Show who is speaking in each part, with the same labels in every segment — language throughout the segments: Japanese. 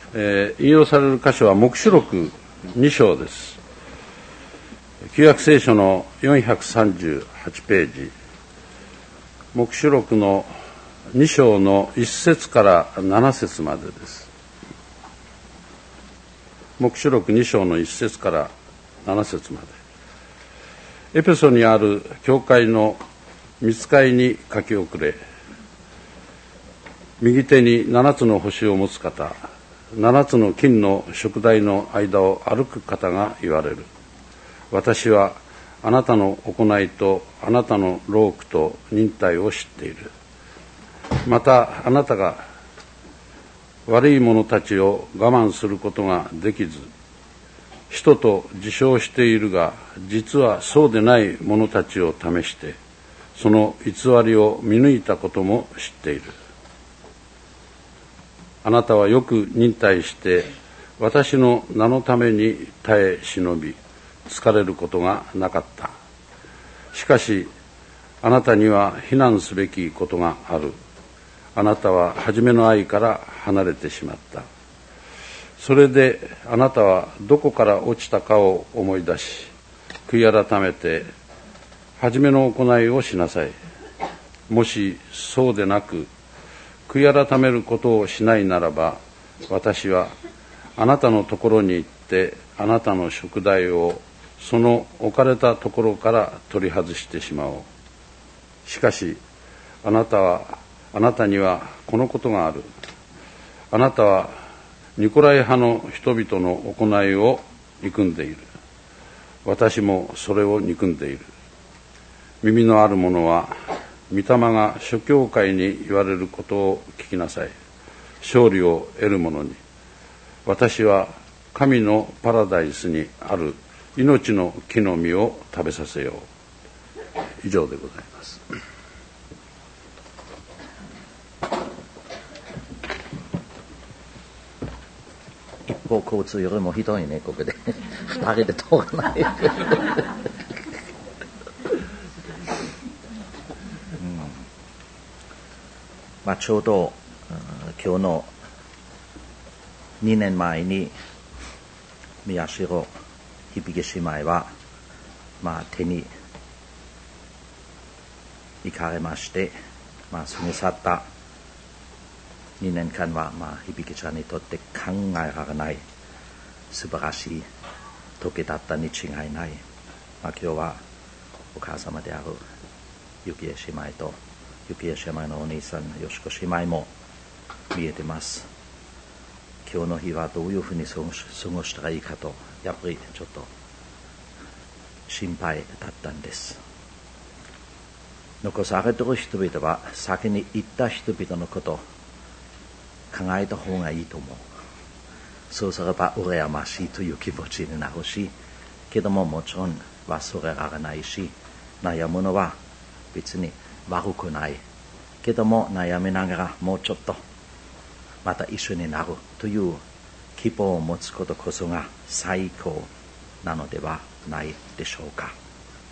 Speaker 1: 引用される箇所は黙示録2章です。旧約聖書の438ページ、黙示録の2章の1節から7節までです。黙示録2章の1節から7節まで。エペソにある教会の御使いに書き遅れ、右手に7つの星を持つ方、7つの金の燭台の間を歩く方が言われる。私はあなたの行いとあなたの労苦と忍耐を知っている。またあなたが悪い者たちを我慢することができず、人と自称しているが実はそうでない者たちを試してその偽りを見抜いたことも知っている。あなたはよく忍耐して私の名のために耐え忍び疲れることがなかった。しかしあなたには非難すべきことがある。あなたは初めの愛から離れてしまった。それであなたはどこから落ちたかを思い出し、悔い改めて初めの行いをしなさい。もしそうでなく悔い改めることをしないならば、私はあなたのところに行ってあなたの燭台をその置かれたところから取り外してしまおう。しかしあなたにはこのことがある。あなたはニコライ派の人々の行いを憎んでいる。私もそれを憎んでいる。耳のある者は御霊が諸教会に言われることを聞きなさい。勝利を得る者に私は神のパラダイスにある命の木の実を食べさせよう。以上でございます。
Speaker 2: 一方交通よりもひどいね、ここで2人で通らないちょうど今日の2年前に宮代響姉妹は、手に行かれまして、過ぎ去った2年間は、響ちゃんにとって考えられない素晴らしい時だったに違いない。今日はお母様である幸恵姉妹と幸恵姉妹のお兄さんよしこ姉妹も見えてます。今日の日はどういうふうに過ごしたらいいかと、やっぱりちょっと心配だったんです。残されている人々は先に行った人々のことを考えた方がいいと思う。そうすれば羨ましいという気持ちになるし、けどももちろん忘れられないし、悩むのは別に悪くないけども、悩みながらもうちょっとまた一緒になるという希望を持つことこそが最高なのではないでしょうか。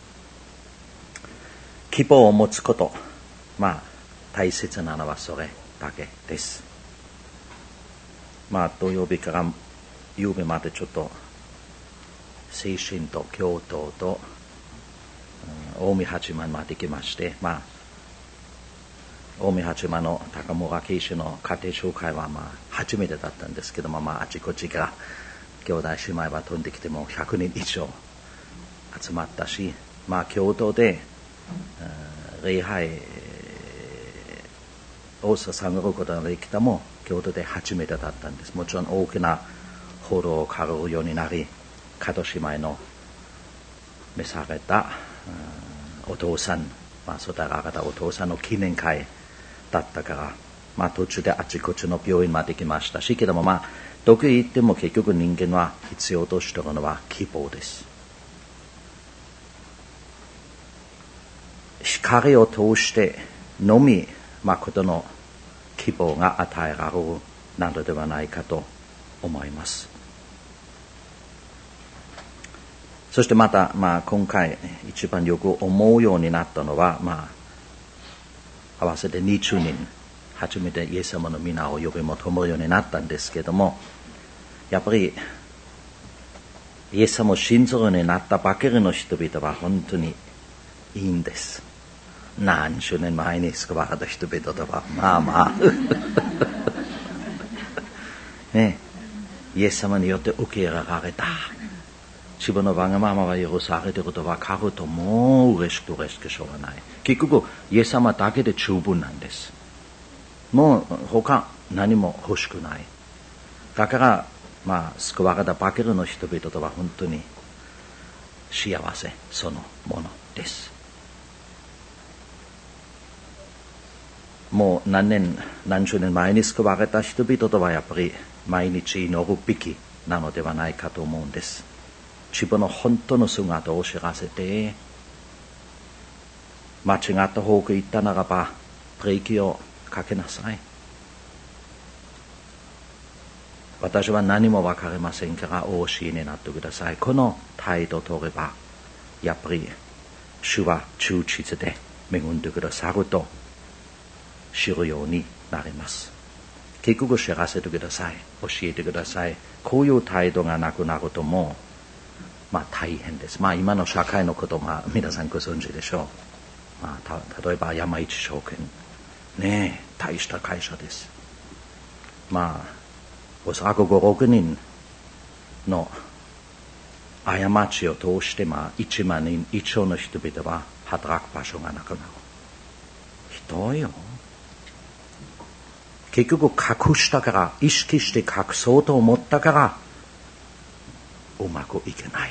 Speaker 2: 希望を持つこと、大切なのはそれだけです。土曜日から夕べまでちょっと精神と教頭と近江八幡まで行きまして、近江八幡の高村慶氏の家庭紹介は初めてだったんですけども、あちこちから兄弟姉妹は飛んできても100人以上集まったし、共同で礼拝を捧げることができたも共同で初めてだったんです。もちろん大きな報道を借りるようになり、加藤姉妹の召されたお父さん、育てられたお父さんの記念会だったから、途中であちこちの病院まで行きましたし、けどもどこへ行っても結局人間は必要としているのは希望です。光を通してのみ誠の希望が与えられるなのではないかと思います。そしてまた、今回一番よく思うようになったのは、合わせて20人初めてイエス様の皆を呼び求めるようになったんですけども、 やっぱりイエス様を信ずるようになったばかりの人々は本当にいいんです。何十年前に救われた人々とはまあね、イエス様によって受け入れられた。自分のわがままが許されていることはかるともう嬉しくしょうがない。結局イエス様だけで十分なんです。もう他何も欲しくない。だから救われたばかりの人々とは本当に幸せそのものです。もう何十年前に救われた人々とはやっぱり毎日祈るべきなのではないかと思うんです。自分の本当の姿を知らせて、間違った方向へ行ったならばブレーキをかけなさい。私は何も分かりませんからお教えになってください。この態度を取ればやっぱり主は忠実で恵んでくださると知るようになります。結局知らせてください。教えてください。こういう態度がなくなるともう大変です。今の社会のことが皆さんご存知でしょう。例えば山一証券ねえ、大した会社です。おそらく5、6人の過ちを通して1万人以上の人々は働く場所がなくなる。ひどいよ。結局隠したから、意識して隠そうと思ったからうまくいけない。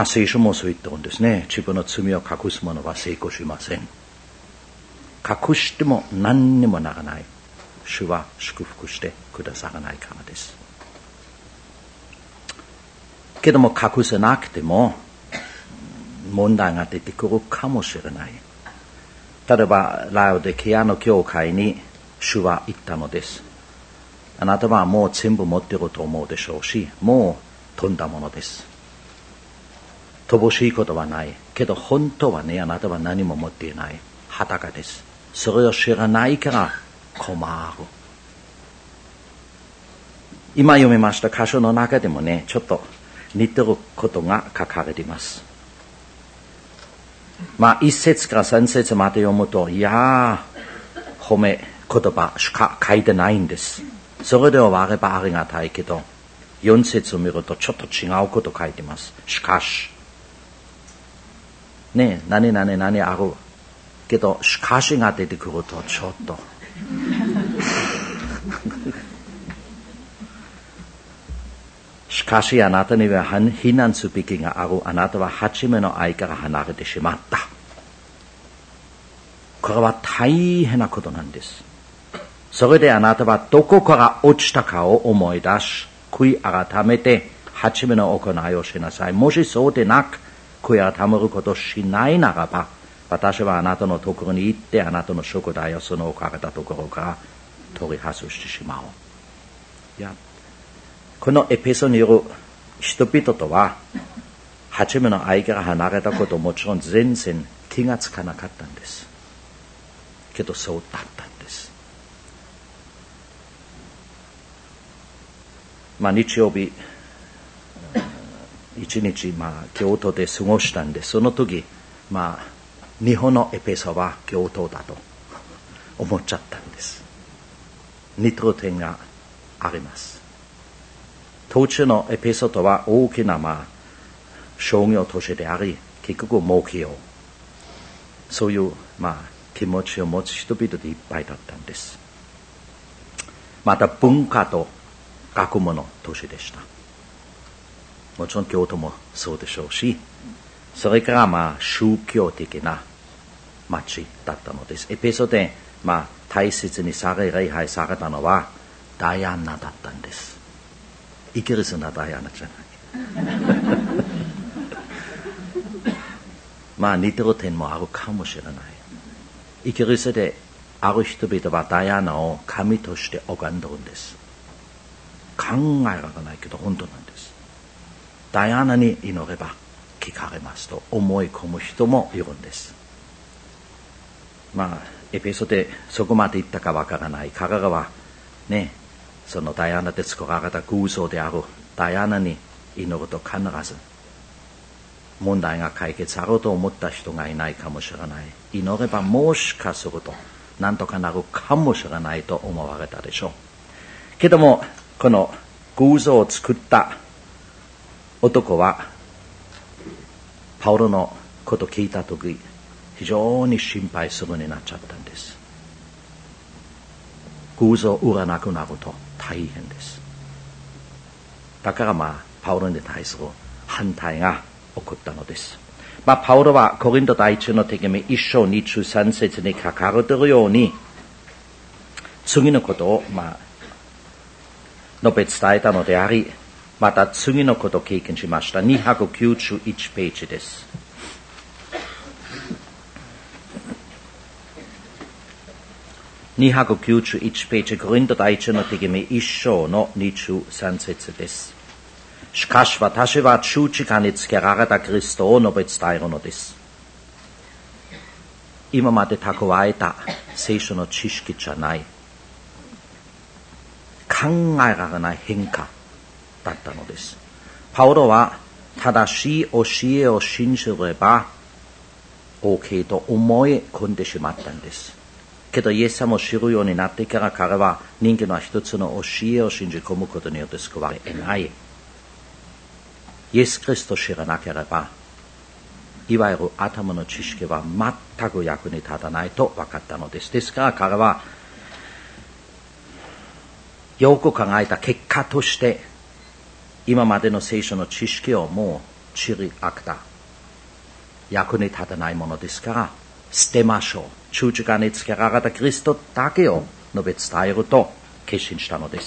Speaker 2: 聖書もそう言ってるんですね。自分の罪を隠す者は成功しません。隠しても何にもならない。主は祝福してくださらないからです。けども隠せなくても問題が出てくるかもしれない。例えばラオデキアの教会に主は言ったのです。あなたはもう全部持っていると思うでしょうし、もう飛んだものです。乏しいことはないけど本当はね、あなたは何も持っていない。裸です。それを知らないから困る。今読みました箇所の中でもね、ちょっと似てることが書かれています。1節から3節まで読むと、褒め言葉しか書いてないんです。それで終わればありがたいけど、4節を見るとちょっと違うこと書いてます。しかしね、何々あるけど、しかしが出てくるとちょっとしかしあなたには非難すべきがある。あなたは初めの愛から離れてしまった。これは大変なことなんです。それであなたはどこから落ちたかを思い出し、悔い改めて初めの行いをしなさい。もしそうでなく悔い改めることをしないならば、私はあなたのところに行ってあなたの食材をその置かれたところから取り外してしまおう。このエペソにいる人々とは初めの愛から離れたことをもちろん全然気がつかなかったんです。けどそうだったんです。日曜日一日京都で過ごしたんで、その時日本のエペソは京都だと思っちゃったんです。似てる点があります。当地のエペソとは大きな商業都市であり、結局儲けよう、そういう気持ちを持つ人々でいっぱいだったんです。また文化と学問の都市でした。もちろん京都もそうでしょうし、それから宗教的な町だったのです。エペソで大切にされ礼拝されたのはダイアナだったんです。イギリスのダイアナじゃない似てる点もあるかもしれない。イギリスである人々はダイアナを神として拝んでるんです。考えられないけど本当なんです。ダイアナに祈れば聞かれますと思い込む人もいるんです。エペソでそこまで行ったかわからない。彼らはね、 そのダイアナで作られた偶像であるダイアナに祈ると必ず問題が解決あろうと思った人がいないかもしれない。祈ればもしかすると何とかなるかもしれないと思われたでしょう。けどもこの偶像を作った男はパウロのことを聞いたとき非常に心配するようになっちゃったんです。偶像を売らなくなると大変です。だからパウロに対する反対が起こったのです。パウロはコリント第一の手紙1章23節に書かれているように次のことを述べ伝えたのであり、また次のことを経験しました。291ページです。291ページ、コリント第一の手紙1章の23節です。しかし私は十字架につけられたキリストを述べ伝えるのです。今まで蓄えた聖書の知識じゃない、考えられない変化だったのです。パウロは正しい教えを信じれば OK と思い込んでしまったんです。けどイエス様を知るようになってから彼は人間は一つの教えを信じ込むことによって救われない。イエス・キリストを知らなければいわゆる頭の知識は全く役に立たないと分かったのです。ですから彼はよく考えた結果として今までの聖書の知識をもう散りあけた。役に立たないものですから捨てましょう。十字架につけられたキリストだけを述べ伝えると決心したのです。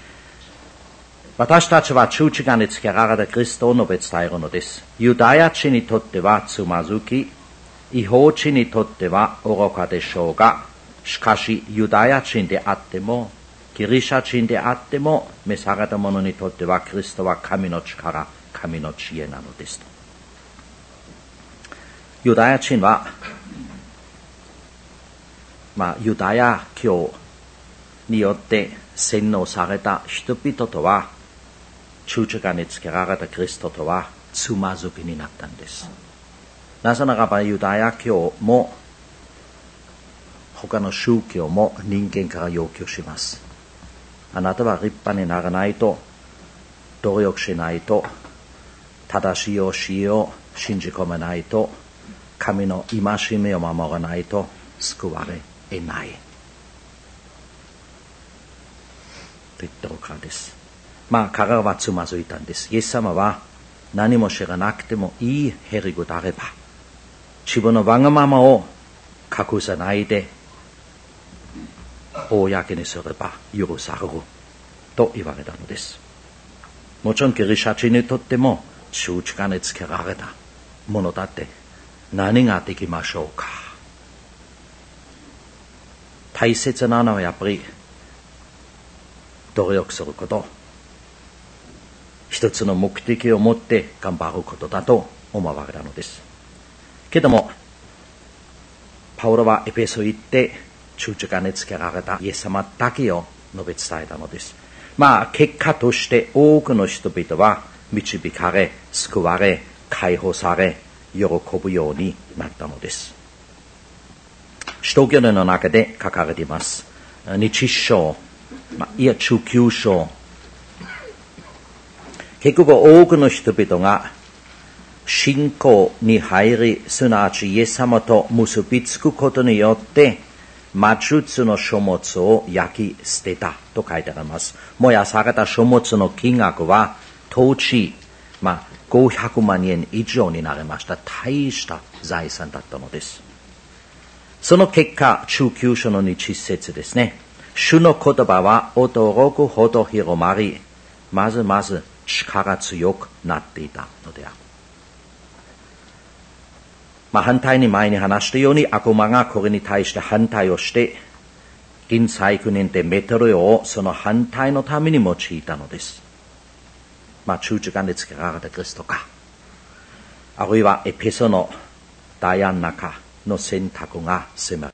Speaker 2: 私たちは十字架につけられたキリストを述べ伝えるのです。ユダヤ人にとってはつまずき、異邦人にとっては愚かでしょうが、しかしユダヤ人であってもギリシャ人であっても召された者にとってはキリストは神の力、神の知恵なのですと。ユダヤ人はユダヤ教によって洗脳された人々とは十字架につけられたキリストとはつまずきになったんです。なぜならばユダヤ教も他の宗教も人間から要求します。あなたは立派にならないと、努力しないと、正しい教えを信じ込めないと、神の戒めを守らないと救われない。と言ってるからです。彼らはつまずいたんです。イエス様は何も知らなくてもいいへりくであれば、自分のわがままを隠さないで公にすれば許されると言われたのです。もちろんギリシャ人にとっても十字架につけられたものだって何ができましょうか。大切なのはやっぱり努力すること、一つの目的を持って頑張ることだと思われたのです。けどもパウロはエペソ行って十字架につけられたイエス様だけを述べ伝えたのです。結果として多くの人々は導かれ、救われ、解放され、喜ぶようになったのです。使徒行伝の中で書かれています。日章、19章。結局多くの人々が信仰に入り、すなわちイエス様と結びつくことによって魔術の書物を焼き捨てたと書いてあります。燃やされた書物の金額は当時、500万円以上になりました。大した財産だったのです。その結果、19章の20節ですね。主の言葉は驚くほど広まり、まず力強くなっていたのである。反対に前に話したように悪魔がこれに対して反対をして、銀細工人でメトロをその反対のために用いたのです。十字架につけられたキリストか、あるいはエペソのダイアナかの選択が迫る。